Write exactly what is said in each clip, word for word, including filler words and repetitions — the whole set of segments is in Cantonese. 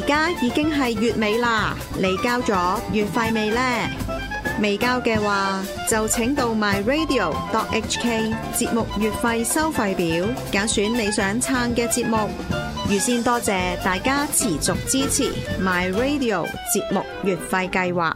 家已經係月尾啦，你交咗月費未呢？未交嘅話，就請到 my radio dot h k 節目月費收費表，揀選你想撐嘅節目。預先多謝大家持續支持 my radio 節目月費計劃。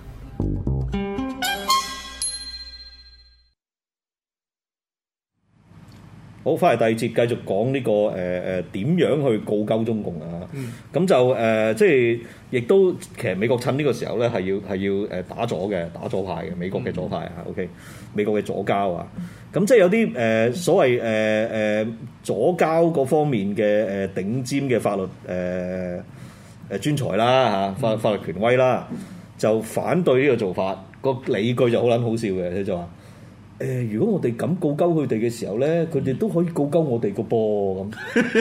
好，翻嚟第二節繼續講呢、這個誒誒點樣去告鳩中共啊？咁、嗯、就誒、呃、即係亦都其實美國趁呢個時候咧係要係要誒打左嘅打左派嘅美國嘅左派啊、嗯、，OK 美國嘅左膠啊，咁、嗯、即係有啲誒、呃、所謂誒誒、呃、左膠嗰方面嘅誒、呃、頂尖嘅法律誒誒、呃、專才啦嚇法法律權威啦，就反對呢個做法，個理據就好撚好笑嘅，佢就話。誒、呃，如果我哋咁告鳩佢哋嘅時候咧，佢哋都可以告鳩我哋個噃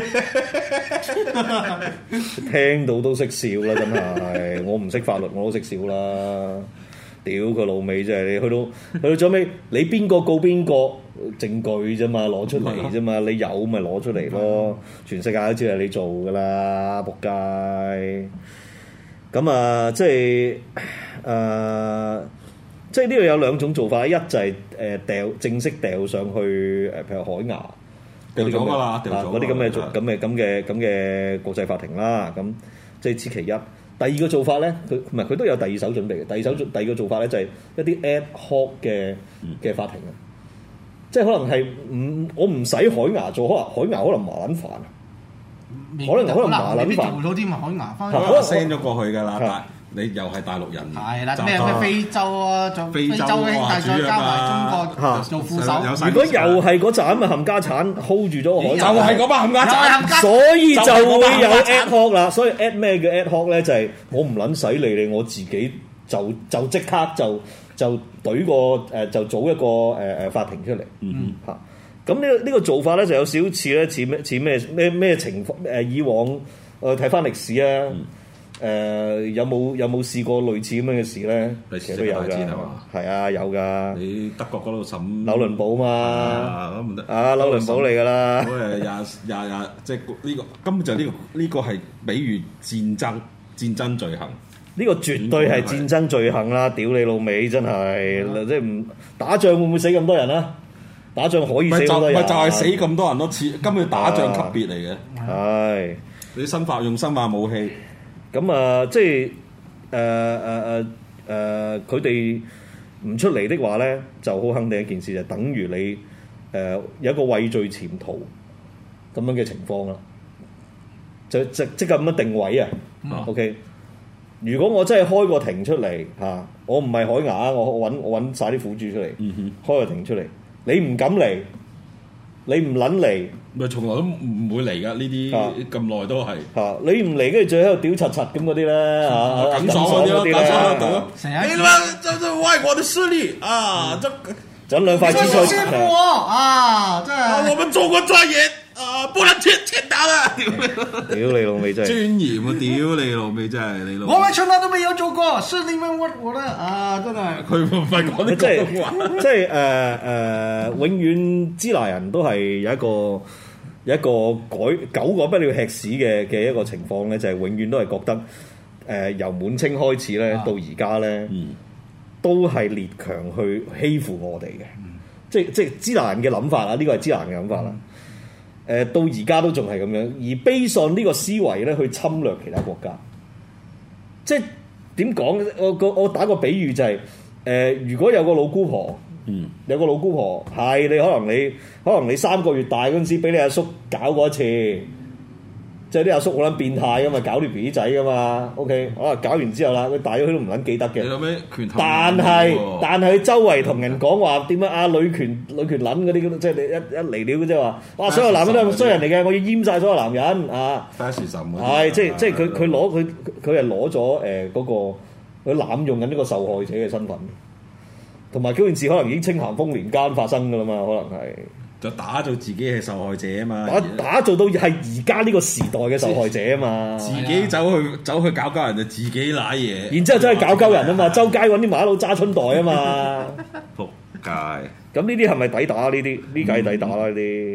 咁。聽到都識笑啦，真係我唔識法律我都識笑啦。屌佢老味真係，你去到去到最尾，你邊個告邊個證據啫嘛，攞出嚟啫嘛，你有咪攞出嚟咯？全世界都知係你做噶啦，仆街。咁啊，即係誒。呃即係呢度有兩種做法，一就係誒掉正式掉上去誒，譬如海牙掉咗㗎啦，掉咗嗰啲咁嘅咁嘅咁嘅咁嘅國際法庭啦。咁即係此其一。第二個做法咧，佢唔係佢都有第二手準備嘅。第二手第二個做法咧就係一啲 ad hoc 嘅嘅法庭啊。即係可能係唔我唔使海牙做，可能海牙可能麻撚煩啊。可能可能麻撚煩。 做咗啲咪海牙翻， 可能 send 咗過去㗎啦。你又係大陸人， 係啦，咩咩非洲啊，仲非洲兄弟再加埋中國做副手。 如果又係嗰陣咪冚家產 hold 住咗個海， 就係嗰班冚家產， 所以就會有 ad hoc 啦。所以 ad 咩叫 ad hoc 咧？就係我唔撚使理你，我自己就就即刻就就懟個誒就組一個誒誒法庭出嚟。嗯嚇，咁呢個呢個做法咧就有少少似咧似咩似咩咩咩情況誒？以往我睇翻歷史啊。誒、呃、有冇有冇試過類似咁樣嘅事咧？其實都有㗎，係啊有㗎。 你德國嗰度審紐倫堡嘛？ 啊唔得啊紐倫堡嚟㗎啦。 嗰誒廿廿廿，即係呢個根本就係呢、呢個呢、呢個係比喻戰爭戰爭罪行。 呢個絕對係戰爭罪行啦！屌你老味真係，即係唔打仗會唔會死咁多人啊？打仗可以死咁多人， 咪就係、係、死咁多人咯，似根本打仗級別嚟嘅。 係你生化用生化武器。 咁啊，即係誒誒誒誒，佢哋唔出嚟的話咧，就好肯定一件事，就等於你誒、呃、有一個畏罪潛逃咁樣嘅情況啦。就即即刻咁樣定位啊。嗯、OK， 如果我真係開個庭出嚟嚇、啊，我唔係海牙，我揾我揾曬啲苦主出嚟，嗯、哼開個庭出嚟，你唔敢嚟，你唔撚嚟。 咪從來都唔會嚟㗎，呢啲咁耐都係嚇你唔嚟，跟住最喺度屌柒柒咁嗰啲咧嚇， 緊爽嗰啲咯，緊爽喺度。 成日你話這這外國的勢力啊，這整兩塊支菜啊，真係。 我們中國專業啊，不能欠欠打的。 屌你老味真係尊嚴啊！屌你老味真係你老。 我們從來都沒有做過，是你們屈我啦啊！真係。 佢唔係講啲即係即係誒誒，永遠支那人都係有一個。有一個改久改不了吃屎嘅嘅一個情況咧，就係、是、永遠都係覺得誒、呃、由滿清開始咧、啊、到而家咧，嗯、都係列強去欺負我哋嘅、嗯，即係即係支那人嘅諗法啦，呢個係支那人嘅諗法啦。誒、嗯呃、到而家都仲係咁樣，而 based on呢個思維咧去侵略其他國家，即係點講？我個我打個比喻就係、是、誒、呃，如果有個老姑婆。嗯，有個老姑婆係你可能你可能你三個月大嗰陣時俾你阿叔搞過一次，即係啲阿叔好撚變態噶嘛，搞啲 B B 仔噶嘛 ，OK， 啊搞完之後啦，佢大咗佢都唔撚記得嘅。 你有咩拳頭？ 但係但係周圍同人講話點樣啊女權女權撚嗰啲，即係你一一嚟了即係話，哇所有男人都係衰人嚟嘅，我要閹晒所有男人啊！係即係即係佢佢攞佢佢係攞咗誒嗰個佢濫用緊呢個受害者嘅身份。同埋嗰件事可能已經清咸豐年間發生噶啦嘛，可能係就打造自己係受害者啊嘛， 打打造到係而家呢個時代嘅受害者啊嘛， 自己走去走去搞鳩人就自己賴嘢， 然之後走去搞鳩人啊嘛，周街揾啲馬佬揸春袋啊嘛， 仆街！ 咁呢啲係咪抵打呢啲？呢計抵打啦呢啲。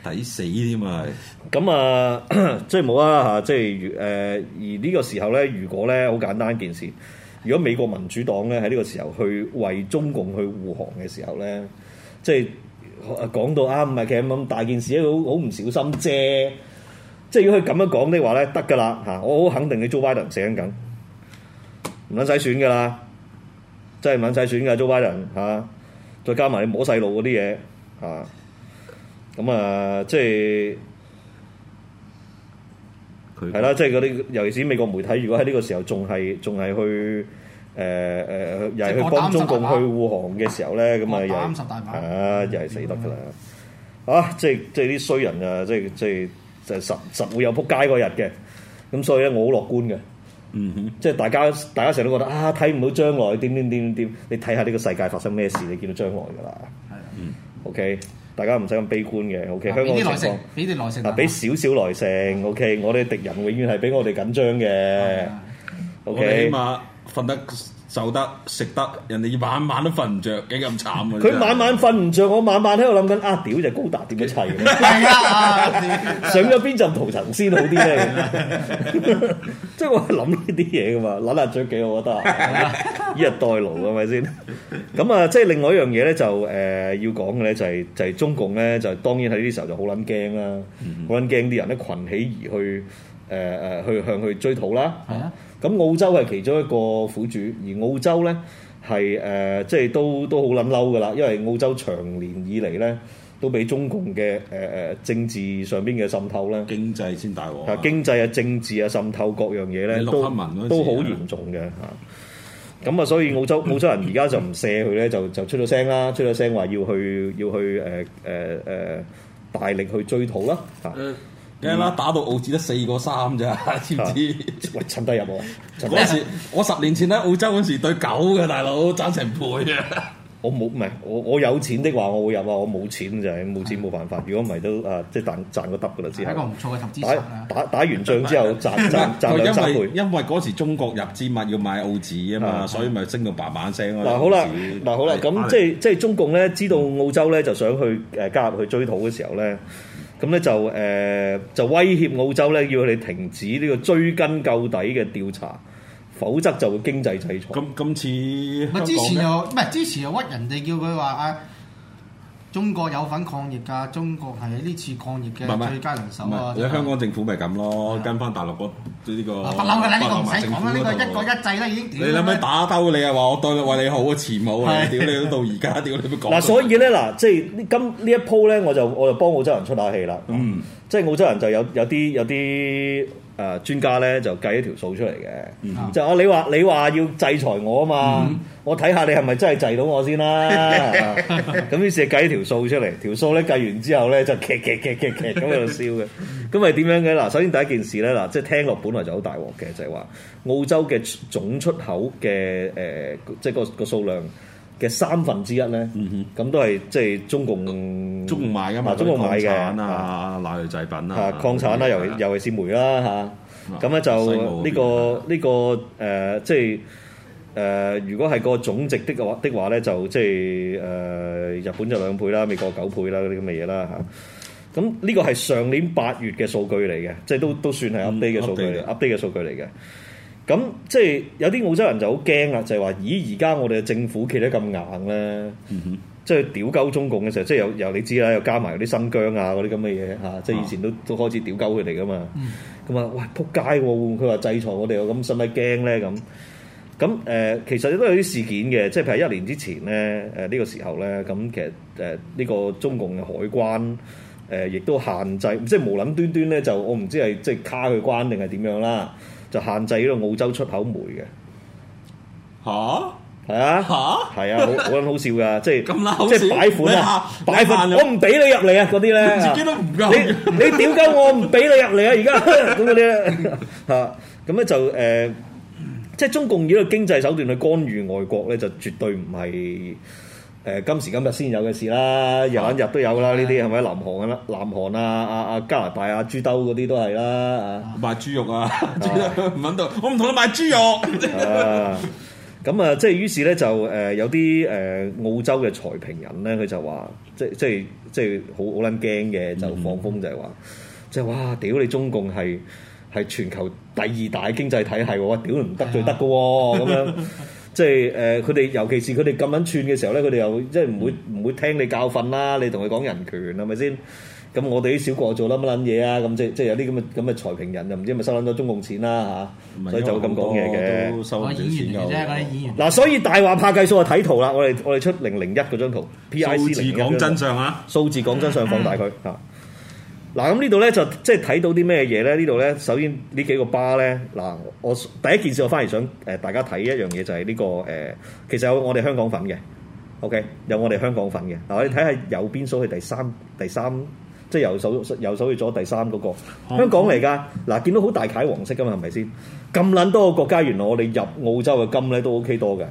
抵死添啊！ 咁啊，即係冇啊嚇，即係誒、呃、而呢個時候咧，如果咧好簡單一件事，如果美國民主黨咧喺呢個時候去為中共去護航嘅時候咧，即係講到啊唔係其實咁大件事，好好唔小心啫。即係如果佢咁樣講的話咧，得㗎啦嚇，我好肯定你 Joe Biden 死緊緊，唔撚使選㗎啦，真係唔撚使選㗎 Joe Biden 嚇，再加埋你摸細路嗰啲嘢嚇。咁啊，即係佢係啦，即係嗰啲，尤其是美國媒體，如果喺呢個時候仲係仲係去誒誒、呃呃，又係去幫中共去護航嘅時候咧，咁啊又啊又係死得㗎啦！嗯、啊，即係即係啲衰人啊，即係即係就實實會有撲街嗰日嘅。咁所以咧，我好樂觀嘅。嗯哼，即係大家大家成日都覺得啊，睇唔到將來點點點點，你睇下呢個世界發生咩事，你見到將來㗎啦。係嗯，OK。大家唔使咁悲觀嘅 ，OK？香港嘅情況， 俾啲耐性， 啊，俾少少耐性 ，OK？我哋敵人永遠係比我哋緊張嘅 ，OK？ 起碼瞓得、受得、食得，人哋晚晚都瞓唔着，幾咁慘啊！ 佢晚晚瞓唔着，我晚晚喺度諗緊啊，屌就高達點樣砌嘅？ 係啊， 上咗邊陣圖層先好啲咧？即係我諗呢啲嘢噶嘛，撚下雀幾我覺得，以逸待勞係咪先？咁啊，即係另外一樣嘢咧，就誒、呃、要講嘅咧，就係、是、就係、是、中共咧，就當然喺呢啲時候就好撚驚啦，好撚驚啲人咧群起而去誒誒、呃、去向佢追討啦。係啊，咁澳洲係其中一個苦主，而澳洲咧係誒即係都都好撚嬲噶啦，因為澳洲長年以嚟咧都俾中共嘅誒誒政治上邊嘅滲透咧， 經濟先大鑊。 啊，經濟啊、政治啊滲透各樣嘢咧都都好嚴重嘅嚇。咁啊，所以澳洲澳洲人而家就唔卸佢咧，就就出咗聲啦，出咗聲話要去要去誒誒誒大力去追討啦嚇。 梗啦，打到澳紙得四個三咋，知唔知？ 喂，趁低入喎！ 嗰時我十年前喺澳洲嗰時對九嘅大佬爭成倍啊！ 我冇唔係我我有錢的話我會入啊，我冇錢就係冇錢冇辦法。如果唔係都啊，即係賺賺個得㗎啦，之後。係一個唔錯嘅投資策略。打打打完仗之後賺賺賺兩三倍。 因為嗰時中國入資物要買澳紙啊嘛，所以咪升到叭叭聲咯。 嗱好啦，嗱好啦，咁即係即係中共咧知道澳洲咧就想去誒加入去追討嘅時候咧。咁咧就誒、呃、就威脅澳洲咧，要佢哋停止呢個追根究底嘅調查，否則就會經濟制裁。 咁今次咪之前又唔係之前又屈人哋叫佢話啊，中國有份抗疫㗎，中國係呢次抗疫嘅最佳人手啊！ 你香港政府咪咁咯，跟翻大陸嗰呢個。 不嬲㗎啦，呢個唔使講啦，呢個一國一制啦已經。 你諗咩打兜你啊？話我對你為你好啊，前冇啊！屌你都到而家，屌你都講。 嗱，所以咧嗱，即係今呢一鋪咧，我就我就幫澳洲人出下氣啦。嗯，即係澳洲人就有有啲有啲。誒、呃、專家咧就計一條數出嚟嘅，嗯、就哦你話你話要制裁我啊嘛，嗯、我睇下你係咪真係制到我先啦。咁於是計一條數出嚟，條數咧計完之後咧就劇劇劇劇劇咁喺度笑嘅。咁係點樣嘅？嗱，首先第一件事咧，嗱，即係聽落本來就好大鑊嘅，就係、是、話澳洲嘅總出口嘅誒、呃，即係個個數量嘅三分之一咧，咁、嗯、哼都係即係中共中共買㗎嘛， 中共買嘅啊，奶類製品啊， 礦產啦，尤其尤其是煤啦嚇，咁咧就呢、這個呢、這個誒、呃，即係誒、呃，如果係個總值的話的話咧，就即係誒、呃，日本就兩倍啦，美國九倍啦，嗰啲咁嘅嘢啦嚇。咁呢個係上年八月嘅數據嚟嘅，即係都都算係 update 嘅數據嚟，update 嘅數據嚟嘅。咁即係有啲澳洲人就好驚啦，就係、是、話：咦，而家我哋嘅政府企得咁硬咧，嗯、哼即係屌鳩中共嘅時候，即係有由你知啦，又加埋啲新疆啊嗰啲咁嘅嘢嚇，即係以前都都開始屌鳩佢哋噶嘛。咁啊、嗯，喂，撲街喎！佢話制裁我哋，咁使唔使驚咧？咁咁誒，其實都有啲事件嘅，即係譬如一年之前咧，誒、呃、呢、這個時候咧，咁其實誒呢、呃這個中共嘅海關誒亦、呃、都限制，即係無撚端端咧，就我唔知係即係卡佢關定係點樣啦。就限制呢個澳洲出口煤嘅，吓？係啊，吓？係啊，好好撚好笑噶，即係即係擺款啊，擺款，我唔俾你入嚟啊，嗰啲咧， 自己都唔夠， 你你屌鳩我唔俾你入嚟啊，而家咁嗰啲咧嚇，咁咧就誒，即係中共以呢個經濟手段去干預外國咧，就絕對唔係誒今時今日先有嘅事啦，日日都有啦，呢啲係咪？南韓啦，南韓啊，啊啊加拿大啊，豬兜嗰啲都係啦，啊賣豬肉啊，唔揾到，我唔同你賣豬肉。 咁啊，即係於是咧就誒、呃、有啲誒、呃、澳洲嘅財評人咧，佢就話即即係即係好好撚驚嘅，就放風就係話，即係哇屌你中共係係全球第二大經濟體系喎，哇屌唔得罪得嘅喎咁樣。即係誒，佢哋尤其是佢哋咁撚串嘅時候咧，佢哋又即係唔會唔會聽你教訓啦。你同佢講人權係咪先？咁我哋啲小國做乜撚嘢啊？咁即即係有啲咁嘅咁嘅財評人，又唔知係咪收撚咗中共錢啦嚇，所以就會咁講嘢嘅。 都收咗錢嘅啫，嗰啲演員。 嗱，所以大話怕計數啊！睇圖啦，我哋我哋出零零一嗰張圖 ，P I C 零零一。數字講真相啊！數字講真相，放大佢嚇。嗱咁呢度咧就即係睇到啲咩嘢咧？呢度咧首先呢幾個巴咧，嗱我第一件事我翻嚟想誒大家睇一樣嘢就係呢、呢個誒、呃，其實有我哋香港份嘅 ，OK 有我哋香港份嘅。嗱我哋睇下右邊數去第三第三，即係右手右手去咗第三嗰、嗰個、嗯、香港嚟㗎。嗱見到好大塊黃色㗎嘛，係咪先？咁撚多個國家，原來我哋入澳洲嘅金咧都 OK 多㗎。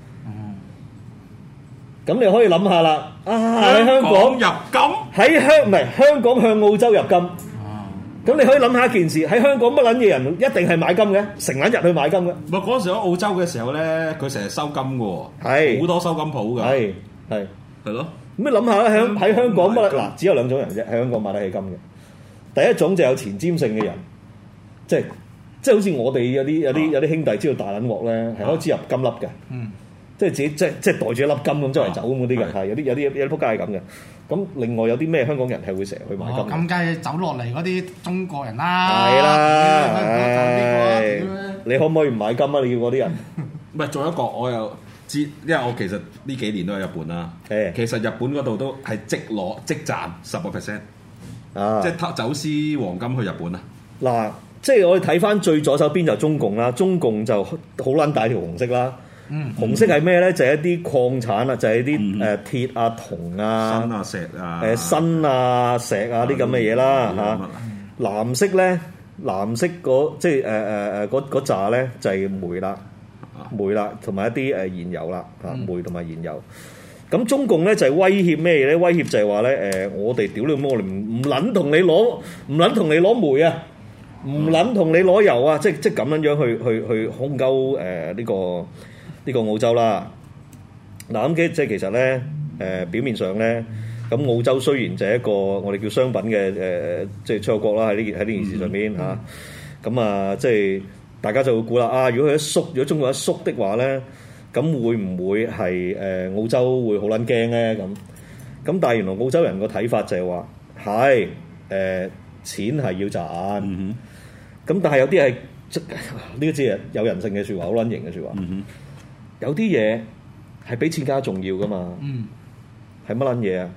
咁你可以諗下啦，啊喺香港入金， 喺香唔係香港向澳洲入金，咁、啊、你可以諗下一件事，喺香港乜撚嘢人一定係買金嘅，成撚日去買金嘅。 唔係嗰陣時喺澳洲嘅時候咧，佢成日收金嘅喎， 係好多收金鋪㗎，係係係咯。 咁你諗下啦，喺喺香港乜嗱，只有兩種人啫，喺香港買得起金嘅。第一種就有前瞻性嘅人，即係即係好似我哋有啲有啲有啲兄弟知道大撚鑊咧，係開始入金粒嘅。嗯。即係自己即係即係袋住一粒金咁周圍走咁嗰啲嘅，係有啲有啲有啲仆街係咁嘅。咁另外有啲咩香港人係會成日去買金？ 咁梗係走落嚟嗰啲中國人啦。 係啦，你可唔可以唔買金啊？你要嗰啲人？ 唔係，仲有一個我又知，因為我其實呢幾年都喺日本啦。誒，其實日本嗰度都係即攞即賺十個 percent，啊，即係走私黃金去日本啊。嗱， 即係我哋睇翻最左手邊就中共啦，中共就好撚大條紅色啦。嗯，紅色係咩咧？就係、是、一啲礦產啊，就係、是、一啲誒鐵啊、銅啊、 砷啊、石啊、 誒砷啊、石啊啲咁嘅嘢啦嚇。藍色咧，藍色嗰即係誒誒誒嗰嗰紮咧就係煤啦，煤啦，同埋一啲誒燃油啦嚇，煤同埋燃油。咁中共咧就係、是、威脅咩嘢咧？威脅就係話咧誒，我哋屌你咁，我哋唔唔撚同你攞，唔撚同你攞煤啊，唔撚同你攞油啊，即即咁樣樣去去去空鳩誒呢個。呢個澳洲啦，嗱咁嘅即係其實咧，誒、呃、表面上咧，咁澳洲雖然就係一個我哋叫商品嘅誒、呃，即係出口國啦，喺呢喺呢件事上邊嚇，咁啊即係大家就會估啦，啊如果佢一縮，如果中國一縮的話咧，咁會唔會係誒、呃、澳洲會好撚驚咧？咁咁但係原來澳洲人個睇法就係話係誒錢係要賺，咁、嗯、但係有啲係呢個字係有人性嘅説話，好撚型嘅説話。嗯有啲嘢係比錢更加重要噶嘛？係乜撚嘢啊？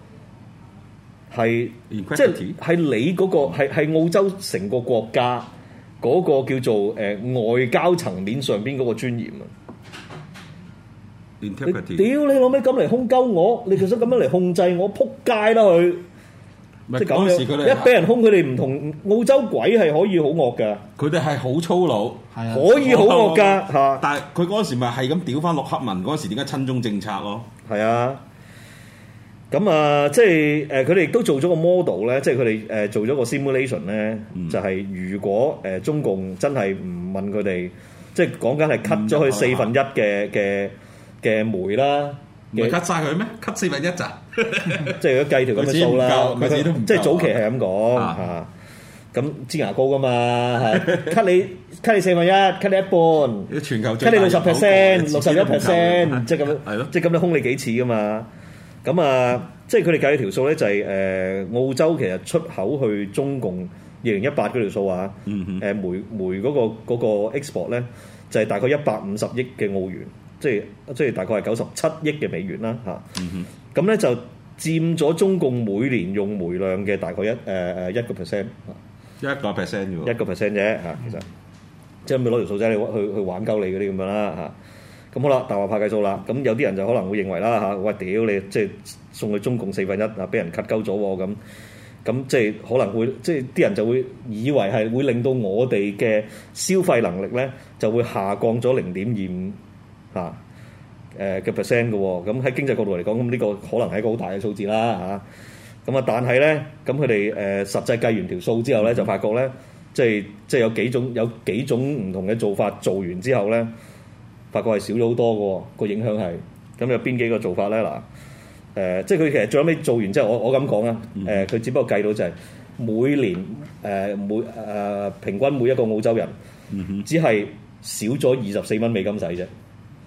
係即係係你嗰個係係澳洲成個國家嗰個叫做誒、呃、外交層面上邊嗰個尊嚴啊！你屌你攞咩咁嚟控鳩我？你其實咁樣嚟控制我，撲街啦佢！即係咁樣，一俾人兇佢哋唔同澳洲鬼係可以好惡㗎， 佢哋係好粗魯， 係可以好惡㗎嚇。 但係佢嗰時咪係咁屌翻陸克文嗰時點解親中政策咯？ 係啊，咁啊，即係誒，佢哋亦都做咗個 model 咧，即係佢哋誒做咗個 simulation 咧，嗯、就係如果誒、呃、中共真係唔問佢哋，即係講緊係 cut 咗佢四分一嘅嘅嘅煤啦。 唔係 cut 曬佢咩 ？cut 四分一咋？ 即係如果計條咁嘅數啦，即係早期係咁講嚇。咁支牙膏噶嘛，cut 你 cut 你四分一 cut 你一半， 全球 cut 你六十 percent， 六十一 percent， 即係咁樣，係咯，即係咁樣兇你幾次噶嘛。咁啊，即係佢哋計條數咧，就係誒澳洲其實出口去中共二零一八嗰條數啊，誒煤煤嗰個嗰個 export 咧，就係大概一百五十億嘅澳元。即係即係大概係九十七億嘅美元啦嚇，咁、嗯、咧就佔咗中共每年用煤量嘅大概一誒誒一個 percent， 一個 percent 啫喎， 一個 percent 啫嚇，其實即係咪攞條數仔你去去玩鳩你嗰啲咁樣啦嚇，咁好啦，大話怕計數啦，咁有啲人就可能會認為啦嚇，喂屌你即係送去中共四分一啊，俾人 cut 鳩咗喎咁，咁即係可能會即係啲人就會以為係會令到我哋嘅消費能力咧就會下降咗零點二五。嚇誒嘅 percent 嘅喎，咁喺經濟角度嚟講，咁呢個可能係一個好大嘅數字啦嚇。咁啊，但係咧，咁佢哋誒實際計完條數之後咧，就發覺咧，即係即係有幾種有幾種唔同嘅做法，做完之後咧， 發覺係少咗好多嘅個影響係。咁有邊幾個做法咧？嗱，誒，即係佢其實最後尾做完之後，我我咁講啊，誒、呃，佢只不過計到就係每年誒、呃、每誒、呃、平均每一個澳洲人，只係少咗二十四蚊美金使啫。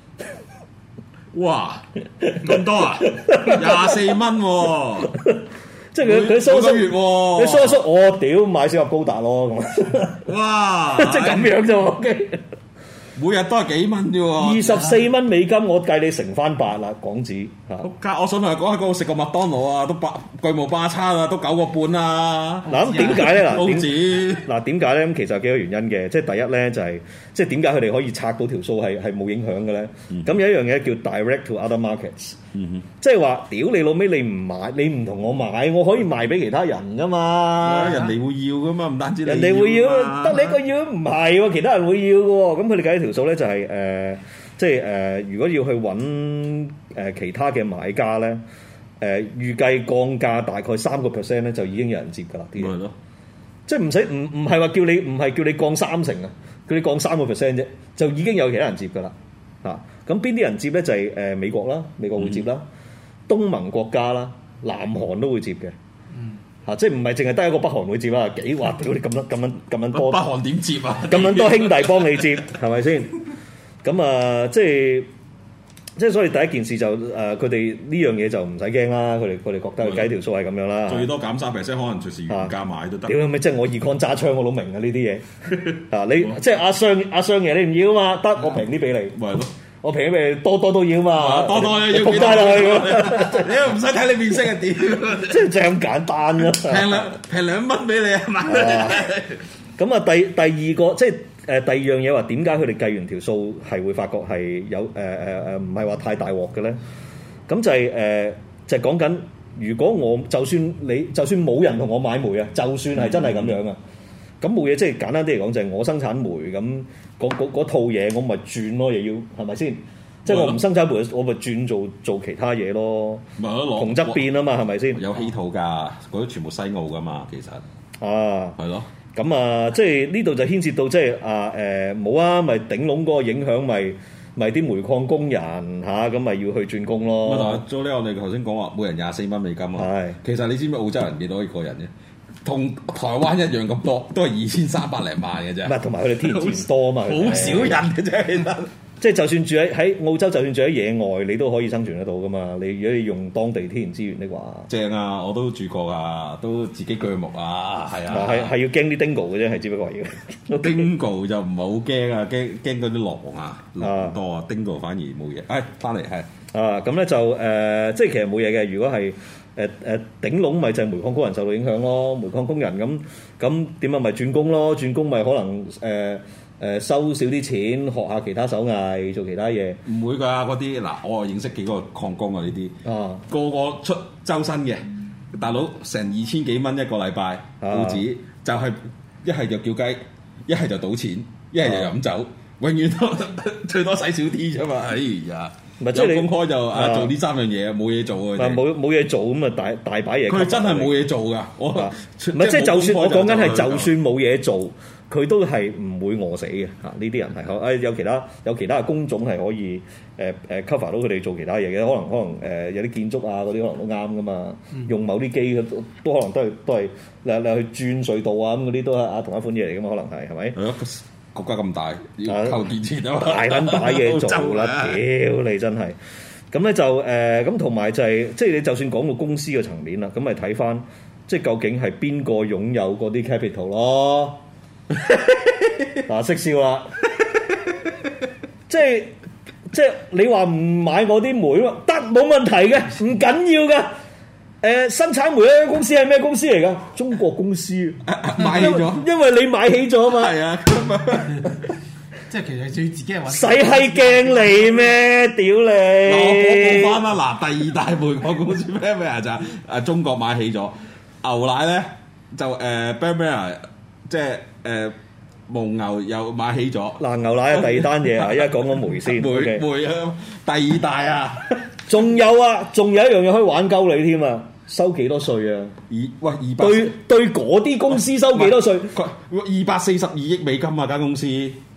哇！咁多啊？廿四蚊喎！ 即係佢佢縮縮月喎， 你縮一縮，我屌買小盒高達咯咁。 哇！ 即係咁樣啫喎。 每日都係幾蚊啫喎， 二十四蚊美金，我計你乘翻八啦港紙嚇。 我我想同你講喺嗰度食個麥當勞啊，都八巨無霸餐啊，都九個半啊。 嗱咁點解咧？嗱報紙嗱點解咧？咁其實有幾個原因嘅，即係第一咧就係、是、即係點解佢哋可以拆到條數係係冇影響嘅咧？咁、嗯、有一樣嘢叫 direct to other markets，、嗯、即係話屌你老尾你唔買，你唔同我買，我可以賣俾其他人噶嘛。 人哋會要噶嘛，唔單止你人哋會要，得你一個要唔係喎，其他人會要嘅喎。咁佢哋計條數咧就係、是、誒、呃，即係誒、呃，如果要去揾誒、呃、其他嘅買家咧，誒、呃、預計降價大概三個 percent 咧，就已經有人接㗎啦。啲嘢咯，即係唔使唔唔係話叫你唔係叫你降三成啊，叫你降三個 percent 啫，就已經有其他人接㗎啦。嚇，咁邊啲人接咧？就係、是、誒、呃、美國啦，美國會接啦，嗯、東盟國家啦，南韓都會接嘅。啊！即係唔係淨係得一個北韓會接啊？幾話屌你咁樣咁樣咁樣多？ 北韓點接啊？ 咁樣多兄弟幫你接係咪先？咁啊，即係即係所以第一件事就誒，佢哋呢樣嘢就唔使驚啦。佢哋佢哋覺得計條數係咁樣啦。 最多減三 percent，可能隨時原價買都得。 屌咪即係我 econ 揸槍我都明啊！呢啲嘢啊，你即係阿雙阿雙爺你唔要啊嘛？得我平啲俾你。咪咯。我平俾你多多都要嘛，多多要仆街落去， 你又唔使睇你面色係點， 即係就咁簡單咯。 平兩平兩蚊俾你啊嘛。 咁啊，第第二個即係誒第二樣嘢話點解佢哋計完條數係會發覺係有誒誒誒唔係話太大鑊嘅咧？咁就係、是、誒、呃、就係講緊，如果我就算你就算冇人同我買煤啊，就算係真係咁樣啊，咁冇嘢，即係簡單啲嚟講就係我生產煤咁。嗰套嘢我咪轉咯，又要係咪先？即係我唔生產煤，我咪轉做做其他嘢咯。同質變啊嘛，係咪先？ 有稀土㗎，嗰啲全部西澳㗎嘛，其實啊， 係咯。 咁啊，即係呢度就牽涉到即係啊誒冇啊，咪頂籠嗰個影響咪咪啲煤礦工人嚇，咁咪要去轉工咯。 咁啊，做呢我哋頭先講話每人廿四蚊美金啊。係，其實你知唔知澳洲人幾多一個人啫？同台灣一樣咁多，都係二千三百零萬嘅啫。唔係，同埋佢哋天然資源多啊嘛，好少人嘅啫。其實，即係就算住喺喺澳洲，就算住喺野外，你都可以生存得到噶嘛。你如果你用當地天然資源的話，正啊！我都住過啊，都自己鋸木啊，係啊，係係要驚啲 dingo 嘅啫，係只不過要 dingo 就唔係好驚啊，驚驚嗰啲狼啊，狼多啊 dingo 反而冇嘢。誒，翻嚟係啊，咁咧就誒、呃，即係其實冇嘢嘅。如果係誒誒頂籠咪就係煤礦工人受到影響咯，煤礦工人咁咁點啊咪轉工咯，轉工咪可能誒誒、呃呃、收少啲錢，學下其他手藝，做其他嘢。唔會㗎，嗰啲嗱，我認識幾個礦工啊呢啲，啊個個出周薪嘅，大佬成二千幾蚊一個禮拜，報紙、啊、就係一係就叫雞，一係就賭錢，一係就飲酒，啊、永遠都最多使少啲啫嘛，哎呀！唔係即係你公開就啊做呢三樣嘢，冇嘢做啊！冇冇嘢做咁啊，大大把嘢。佢真係冇嘢做㗎，我唔係即係就算我講緊係就算冇嘢做，佢都係唔會餓死嘅嚇。呢啲人係可誒有其他有其他嘅工種係可以誒誒 cover 到佢哋做其他嘢嘅，可能可能誒有啲建築啊嗰啲可能都啱㗎嘛。用某啲機都都可能都係都係你你去轉隧道啊咁嗰啲都係啊同一款嘢嚟㗎嘛，可能係係咪？國家咁大，要求建設啊，大撚把嘢做啦！屌你真係，咁咧就誒咁同埋就係、是，即係你就算講到公司嘅層面啦，咁咪睇翻，即係究竟係邊個擁有嗰啲 capital 咯？嗱，識笑啦，即係即係你話唔買我啲煤得冇問題嘅，唔緊要㗎。誒、呃、生產煤咧公司係咩公司嚟㗎？中國公司、啊、買起咗，因為你買起咗嘛。係啊，即係其實最自己係揾。使閪驚你咩？屌你！嗱我報告翻啦，嗱第二大煤礦公司咩咩啊就誒中國買起咗牛奶咧就誒咩咩啊即係誒蒙牛又買起咗。嗱牛奶係第二單嘢啊，依家講講煤先。煤煤啊，第二大啊！仲有啊，仲有一樣嘢可以玩鳩你添啊！收幾多稅啊？二喂二百對對嗰啲公司收幾多稅？二百四十二億美金啊！間公司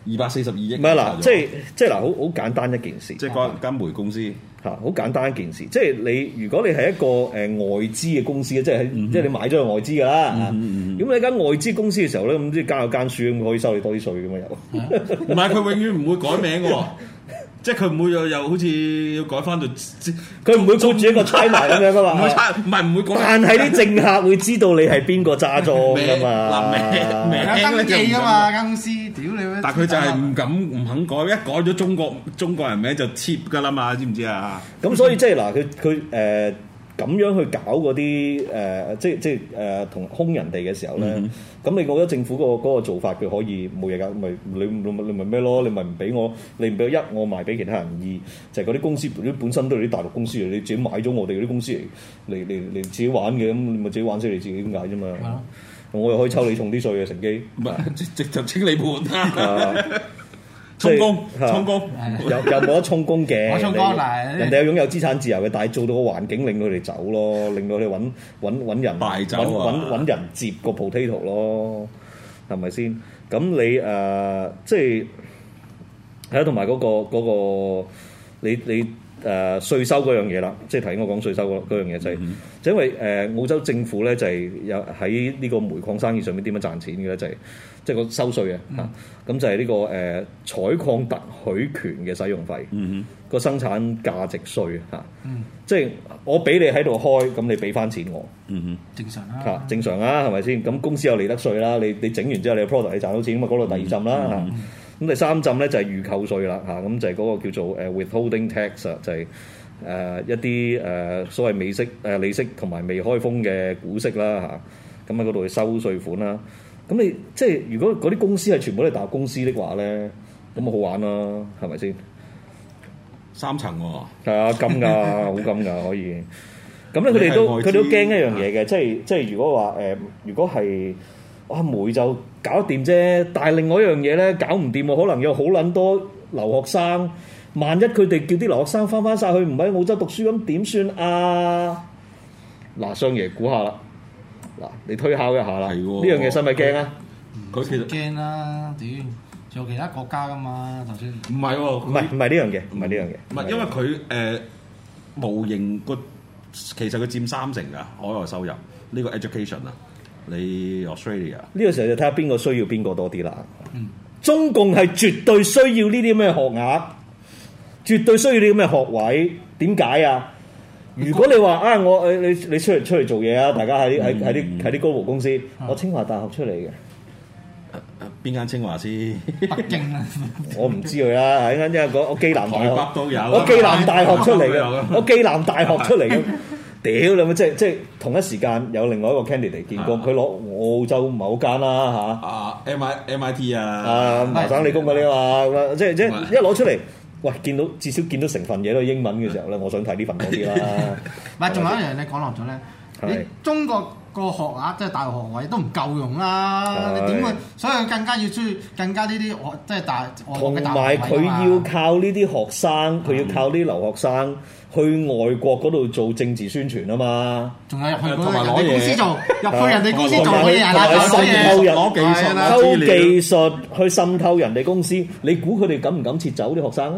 二百四十二億。 唔係嗱，即係即係嗱，好好簡單一件事。 即係嗰間煤公司嚇，好簡單一件事。即係你如果你係一個誒外資嘅公司即係、嗯、即係你買咗個外資㗎啦。咁、嗯嗯、你間外資公司嘅時候咧，咁即係間有間書咁可以收你多啲稅㗎嘛又。 唔係佢永遠唔會改名喎。即係佢唔會又又好似要改翻到， 佢唔會捉住一個 China 咁樣噶嘛， 唔係唔係唔會改。 但係啲政客會知道你係邊個揸莊噶嘛， 嗱名名登記噶嘛間公司，屌你！ 但係佢就係唔敢唔肯改，一改咗中國中國人名就 cheap 噶啦嘛，知唔知啊？ 咁所以即係嗱，佢佢誒咁樣去搞嗰啲誒，即係即係誒同兇人哋嘅時候咧，咁、嗯、你覺得政府嗰個嗰個做法佢可以冇嘢㗎？咪你你你咪咩咯？你咪唔俾我，你唔俾一，我賣俾其他人二，就係嗰啲公司啲本身都係啲大陸公司嚟，你自己買咗我哋嗰啲公司嚟嚟嚟嚟自己玩嘅，咁你咪自己玩死你自己點解啫嘛？嗯、我又可以抽你重啲稅嘅乘機， 唔係直就清你盤啦。充公，充工， 又又冇得充公嘅。 我充公嚟， 人哋有擁有資產自由嘅，但係做到個環境令到佢哋走咯，令到佢哋揾揾揾人， 揾揾揾人接個 potato 咯，係咪先？咁你誒、呃、即係係啊，同埋嗰個嗰、嗰個你你誒、呃、稅收嗰樣嘢啦，即係頭先我講稅收嗰嗰樣嘢就係、是，嗯、就因為誒、呃、澳洲政府咧就係有喺呢個煤礦生意上面點樣賺錢嘅咧，就係、是。即係個收稅嘅嚇，咁、嗯啊、就係呢、呢個誒、呃、採礦特許權嘅使用費，個、嗯、哼生產價值稅嚇，啊嗯、即係我俾你喺度開，咁你俾翻錢我， 嗯、哼正常啦、啊啊，正常啊，係咪先？咁公司有利得稅啦，你你整完之後你 product 你賺到錢，咁啊嗰度第二浸啦嚇，咁、嗯啊、第三浸咧就係預扣稅啦嚇，咁、啊、就係嗰個叫做誒 withholding tax 啊，就係、是、誒、呃、一啲誒、呃、所謂美息誒、呃、利息同埋未開封嘅股息啦嚇，咁喺嗰度去收稅款啦。咁你即係如果嗰啲公司係全部都係大陸公司的話咧，咁啊好玩啦，係咪先？ 三層喎、哦， 係啊，金㗎，好金㗎，可以。咁咧，佢哋都佢哋都驚一樣嘢嘅，即係即係如果話誒、呃，如果係啊煤就搞得掂啫，但係另外一樣嘢咧搞唔掂喎，可能有好撚多留學生，萬一佢哋叫啲留學生翻翻晒去唔喺澳洲讀書，咁點算啊？嗱，相爺估下啦。嗱，你推敲一下啦，呢樣嘢使咪驚啊？ 佢其實驚啦，屌，仲有其他國家噶嘛，就算唔係喎， 唔係唔係呢樣嘢，唔係呢樣嘢， 唔係因為佢誒模型個其實佢佔三成㗎海外收入，呢、呢個 education 啊，你 Australia 呢個時候就睇下邊個需要邊個多啲啦。嗯，中共係絕對需要呢啲咩學額，絕對需要呢啲咩學位，點解啊？如果你話啊，我誒你你出嚟出嚟做嘢啊，大家喺喺喺啲喺啲高勞公司，嗯、我清華大學出嚟嘅， 邊間清華先？ 北京啊！ 我唔知佢啦，一間一間講我暨南大學， 台北都有， 我暨南大學出嚟嘅，我暨南大學出嚟嘅，屌你咪即係即係同一時間有另外一個 candidate 見過，佢攞澳洲某間啦嚇， 啊 M I M I T 啊， 啊麻省理工嗰啲嘛，即係即係一攞出嚟。喂，見到至少見到成份嘢都係英文嘅時候咧，我想睇呢份多啲啦。 唔係，仲有一樣你講落咗咧，你中國個學額即係大學學位都唔夠用啦，你點會？所以更加要需要更加呢啲學即係大同埋佢要靠呢啲學生，佢要靠呢啲留學生去外國嗰度做政治宣傳啊嘛。 仲有入去嗰人哋公司做，入去人哋公司做嘅嘢啦，滲透人攞技術、 偷技術去滲透人哋公司。你估佢哋敢唔敢撤走啲學生啊？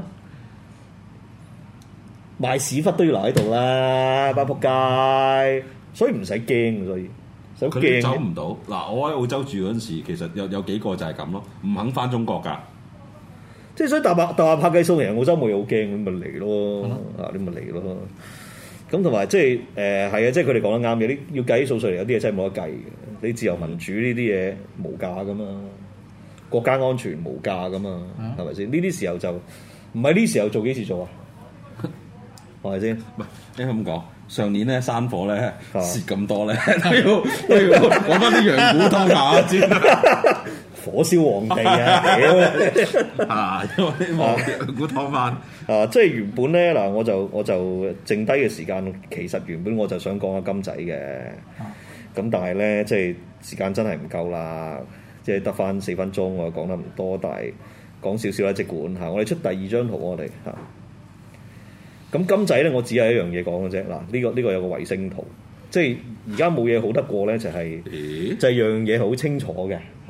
賣屎忽都要留喺度啦，班仆街，所以唔使驚，所以所以驚走唔到。嗱，我喺澳洲住嗰陣時，其實有有幾個就係咁咯，唔肯翻中國㗎。 即係所以大把大把拍計數，其實澳洲冇嘢好驚，咁咪嚟咯，啊你咪嚟咯。咁同埋即係誒係啊，即係佢哋講得啱嘅，啲要計數稅嚟，有啲嘢真係冇得計嘅。你自由民主呢啲嘢無價㗎嘛，國家安全無價㗎嘛，係咪先？呢啲時候就唔係呢時候做，幾時做啊？係咪先？ 唔係應該咁講。上年咧山火咧蝕咁多咧，都要都要揾翻啲羊股湯下先。 火燒皇帝啊！ 啊，因為羊股湯翻啊，即係原本咧嗱，我就我就剩低嘅時間，其實原本我就想講下金仔嘅。咁、啊、但係咧，即係時間真係唔夠啦，即係得翻四分鐘，我講得唔多，但係講少少啦，即管嚇。我哋出第二張圖，我哋嚇。咁金仔咧，我只係一樣嘢講嘅啫。嗱，呢、這個呢、這個有個衛星圖，即係而家冇嘢好得過咧，就係、是、就係樣嘢好清楚嘅嚇。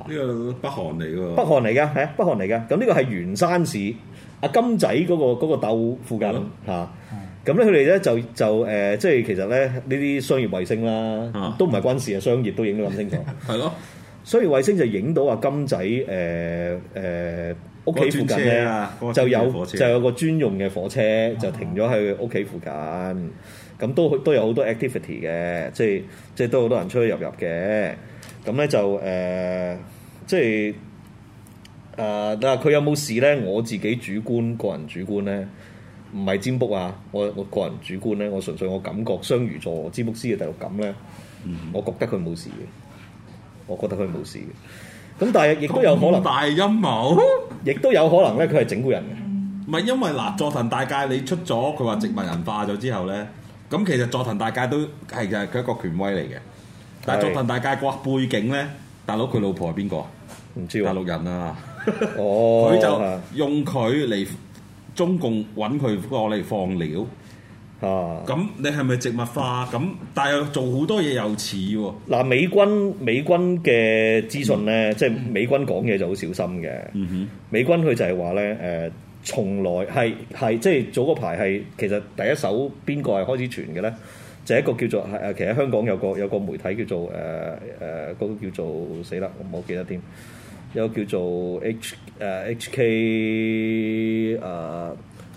呢個北韓嚟㗎， 北韓嚟㗎，係啊，北韓嚟㗎。咁呢個係元山市阿金仔嗰、嗰個嗰、嗰個竇附近嚇。咁咧佢哋咧就就誒、呃，即係其實咧呢啲商業衛星啦，啊、都唔係軍事啊，商業都影得咁清楚。係咯，商業衛星就影到阿金仔誒誒屋企附近咧、啊那個、就有就有個專用嘅火車、啊、就停咗喺屋企附近。咁都都有好多 activity 嘅，即係即係都好多人出出入入嘅。咁咧就誒、呃，即係誒，但係佢有冇事咧？我自己主觀個人主觀咧。唔係占卜啊！我我個人主觀咧，我純粹我感覺雙魚座占卜師嘅第六感咧，嗯、我覺得佢冇事嘅，我覺得佢冇事嘅。咁但係亦都有可能大陰謀， 亦都有可能咧，佢係整蠱人嘅。 唔係因為嗱，佐藤大介你出咗佢話植物人化咗之後咧，咁其實佐藤大介都係嘅，佢一個權威嚟嘅。但係佐藤大介個背景咧，大佬佢老婆係邊個？ 唔知喎， 大陸人啊！ 哦， 佢就用佢嚟。中共揾佢過嚟放料啊！咁你係咪植物化？咁但係做好多嘢又似喎。 嗱，美軍美軍嘅資訊咧，嗯、即係美軍講嘢就好小心嘅。嗯、哼美軍佢就係話咧，誒、呃，從來係係即係早嗰排係其實第一手邊個係開始傳嘅咧，就係、一個叫做係誒，其實香港有個有個媒體叫做誒誒嗰個叫做死啦，我唔好記得添。有個叫做 H 誒、uh, H K 誒、uh,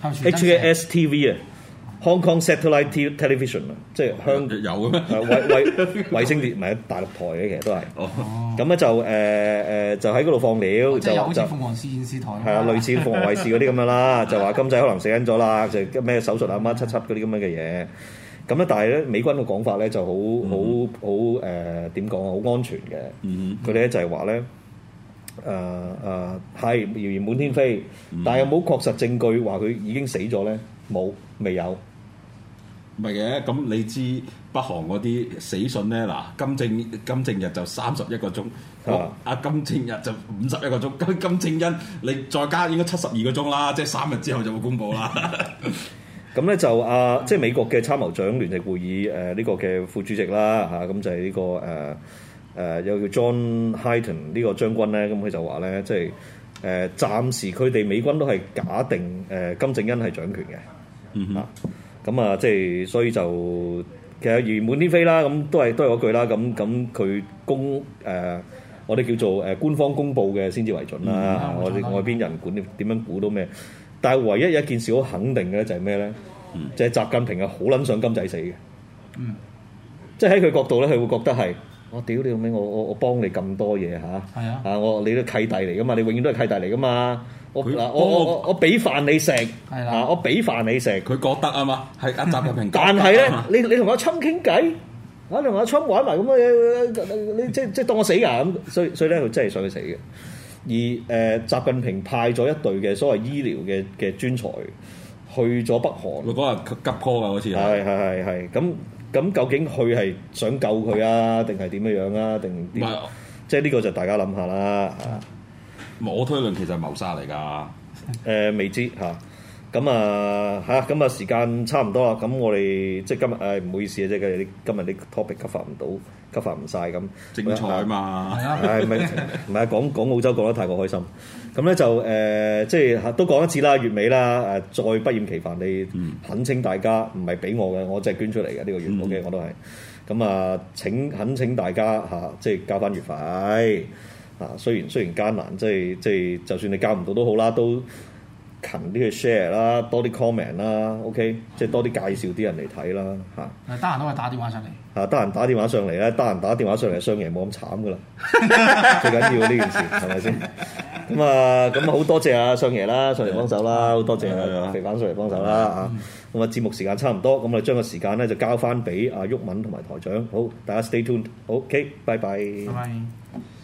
H K S T V 啊 ，Hong Kong Satellite Television 啊，即係香有嘅咩？ 誒衛衛衛星電唔係大陸台嘅，其實都係。哦。咁咧就誒誒、呃、就喺嗰度放料， 即係好似鳳凰電視台。 係啊，類似鳳凰衛視嗰啲咁樣啦，就話金仔可能死緊咗啦，就咩手術啊乜七七嗰啲咁樣嘅嘢。咁咧，但係咧美軍嘅講法咧就好好好誒點講啊，好安全嘅。嗯佢哋咧就係話咧。誒誒係謠言滿天飛，嗯、但係有冇確實證據話佢已經死咗咧？冇，未有。 唔係嘅，咁你知北韓嗰啲死訊咧？嗱，金正金正日就三十一個鐘，阿、啊、金正日就五十一個鐘，金金正恩你再加應該七十二個鐘啦，即係三日之後就會公佈啦。 咁咧就啊，即係美國嘅參謀長聯席會議誒呢、呃這個嘅副主席啦嚇，咁、啊、就係呢、這個誒。呃誒有、呃、叫 John Hyten 呢個將軍咧，咁、嗯、佢就話咧，即係誒、呃、暫時佢哋美軍都係假定誒、呃、金正恩係掌權嘅，嗯哼啊，咁啊即係所以就其實如滿天飛啦，咁都係都係嗰句啦，咁咁佢公誒、呃、我哋叫做誒、呃、官方公佈嘅先至為準啦，我哋外邊人管點點樣估到咩？但係唯一一件事好肯定嘅就係咩咧？嗯、就係習近平係好撚想金仔死嘅，嗯，即係喺佢角度咧，佢會覺得係。我屌你老味，我我我幫你咁多嘢嚇，係啊，啊我你都契弟嚟噶嘛，你永遠都係契弟嚟噶嘛，我嗱我我我我俾飯你食，係啦，我俾飯你食， 佢覺得啊嘛，係阿習近平。 但係咧，你你同阿侵傾偈，啊同阿侵玩埋咁嘅嘢，你即即當我死㗎咁，所以所以咧佢真係想佢死嘅。而誒、呃、習近平派咗一隊嘅所謂醫療嘅嘅專才去咗北韓， 佢嗰日急 call 啊，好似係係係係咁。咁究竟佢係想救佢啊，定係點樣樣啊？定點？是即係呢個就大家諗下啦嚇。 我推論其實係謀殺嚟㗎。誒、 呃、未知嚇。咁啊嚇，咁啊時間差唔多啦。咁我哋即係今日誒唔好意思啊，即係今日啲 topic 吸發唔到，吸發唔晒咁。 精彩嘛。係啊。 係咪唔係講講澳洲講得太過開心？咁咧就誒、呃，即係都講一次啦，月尾啦，誒、呃，再不厭其煩地懇請大家，唔係俾我嘅，我真係捐出嚟嘅呢個月，O K，我都係。咁啊，請懇請大家嚇、啊，即係交翻月費啊！雖然雖然艱難，即係即係，就算你交唔到都好啦，都勤啲去 share 啦，多啲 comment 啦，O K，即係多啲介紹啲人嚟睇啦嚇。 得閒都係打電話上嚟。 啊！得閒打電話上嚟咧，得閒打電話上嚟，雙爺冇咁慘噶啦，最緊要呢件事係咪先？咁啊，咁好多謝阿雙爺啦，上嚟幫手啦，好多謝肥版上嚟幫手啦啊！咁啊，節目時間差唔多，咁我哋將個時間咧就交翻俾阿毓民同埋台長，好，大家 stay tuned，好 OK，拜拜。拜拜。